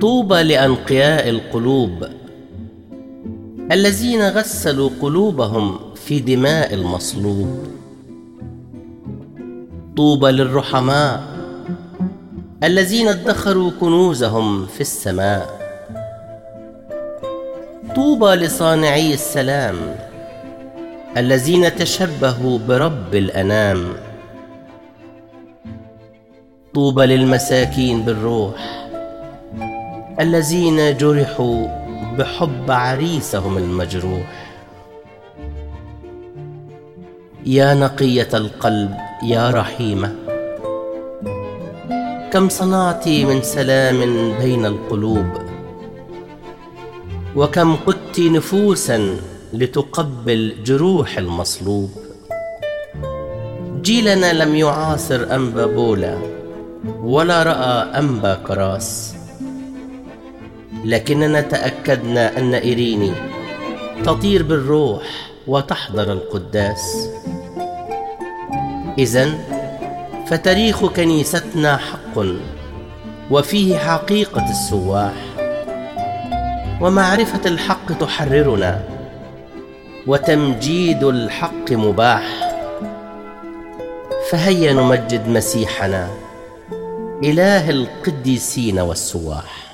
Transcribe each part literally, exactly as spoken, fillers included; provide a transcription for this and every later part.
طوبى لأنقياء القلوب الذين غسلوا قلوبهم في دماء المصلوب. طوبى للرحماء الذين ادخروا كنوزهم في السماء. طوبى لصانعي السلام الذين تشبهوا برب الأنام. طوبى للمساكين بالروح الذين جرحوا بحب عريسهم المجروح. يا نقية القلب يا رحيمة، كم صنعت من سلام بين القلوب، وكم قدت نفوسا لتقبل جروح المصلوب. جيلنا لم يعاصر أنبا بولا ولا رأى أنبا كراس، لكننا تأكدنا أن إيريني تطير بالروح وتحضر القداس. إذن فتاريخ كنيستنا حق، وفيه حقيقة السواح، ومعرفة الحق تحررنا، وتمجيد الحق مباح. فهيا نمجد مسيحنا إله القديسين والسواح.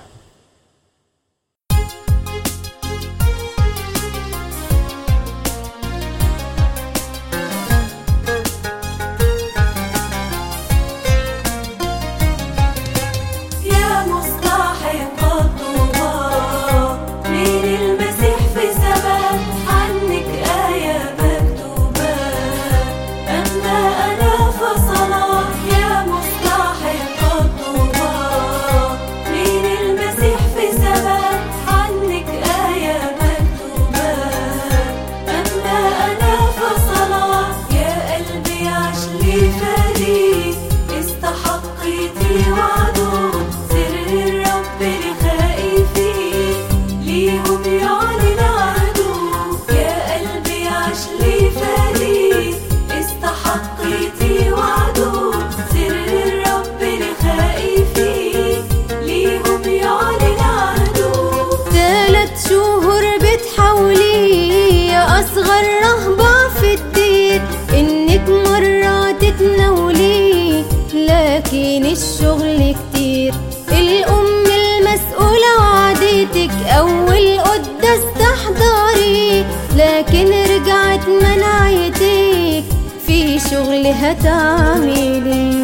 لكن الشغل كتير. الأم المسؤولة وعدتك أول قداس تحضري، لكن رجعت منعتك في شغل هتعملي.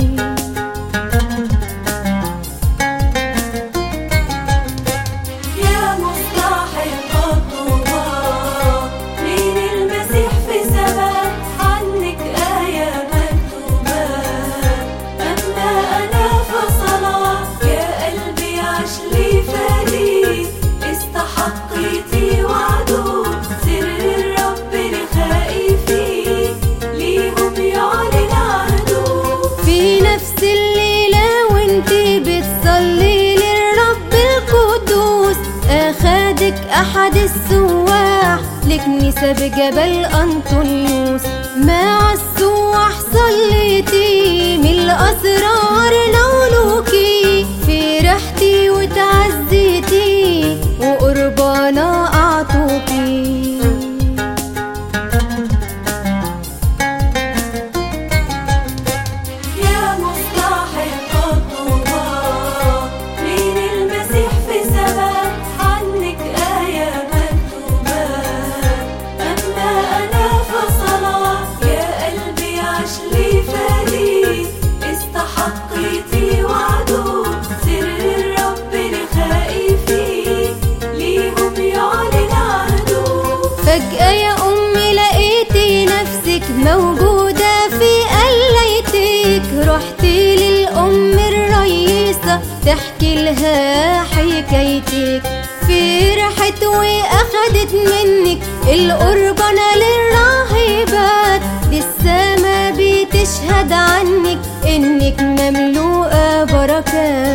أحد السواح لكنيسة بجبل أنطونيوس، مع السواح صليتي من الأسرار نولوكي، فرحتي وتعزيتي وقربانا أعطوكي. فجأة يا أمي لقيتي نفسك موجودة في قليتك، رحتي للأم الرئيسة تحكي لها حكايتك، فرحت وأخدت منك القربانة للراهبات، دي السما بتشهد عنك إنك مملوءة بركات.